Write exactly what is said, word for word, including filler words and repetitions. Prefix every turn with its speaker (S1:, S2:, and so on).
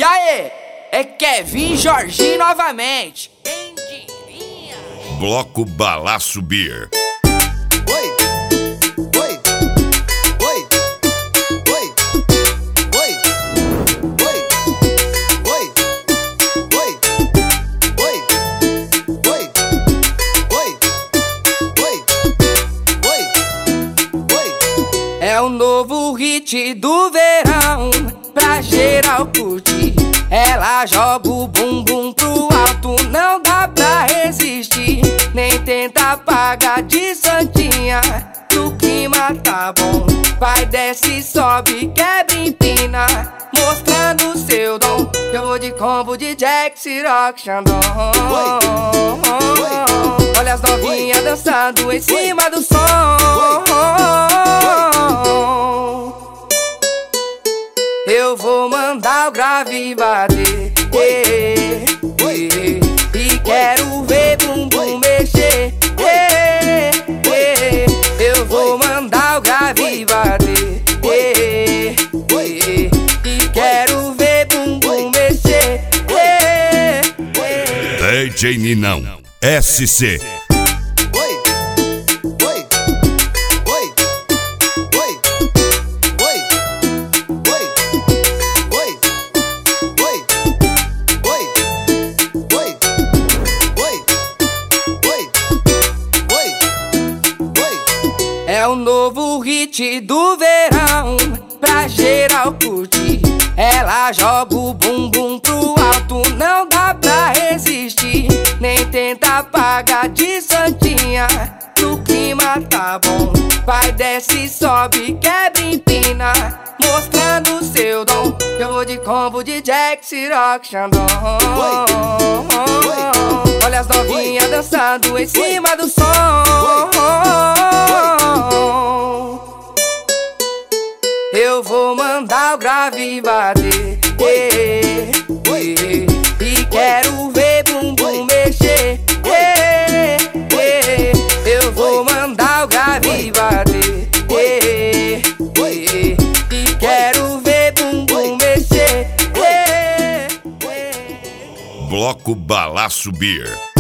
S1: aí, é Kevin Jorginho novamente. Quem diria?
S2: Bloco Balaço Beer.
S1: É o novo hit do verão, pra geral curtir. Ela joga o bumbum pro alto, não dá pra resistir. Nem tenta apagar de santinha, o clima tá bom. Vai, desce, sobe, quebra, empina, mostrando seu dom. Eu vou de combo de Jack, Ciroc, Xandão. Olha as novinhas dançando em cima do som. Eu vou mandar o grave bater, eh, eh, e quero ver bumbum mexer, eh, eh, eu vou mandar o grave bater, eh, eh, e quero ver bumbum mexer, eh, eh.
S2: D J Ninão S C.
S1: É o novo hit do verão, pra geral curtir. Ela joga o bumbum pro alto, não dá pra resistir. Nem tenta apagar de santinha, o clima tá bom. Vai, desce, sobe, quebra, empina, mostrando seu dom. Eu vou de combo de Jack, Ciroc, Xandão. Olha as novinhas dançando em cima do som. Eu vou mandar o grave bater, eh, eh, e quero ver bumbum mexer, eh, eh, eu vou mandar o grave bater, eh, eh, e quero ver bumbum mexer, eh, eh.
S2: Bloco Balaço Beer.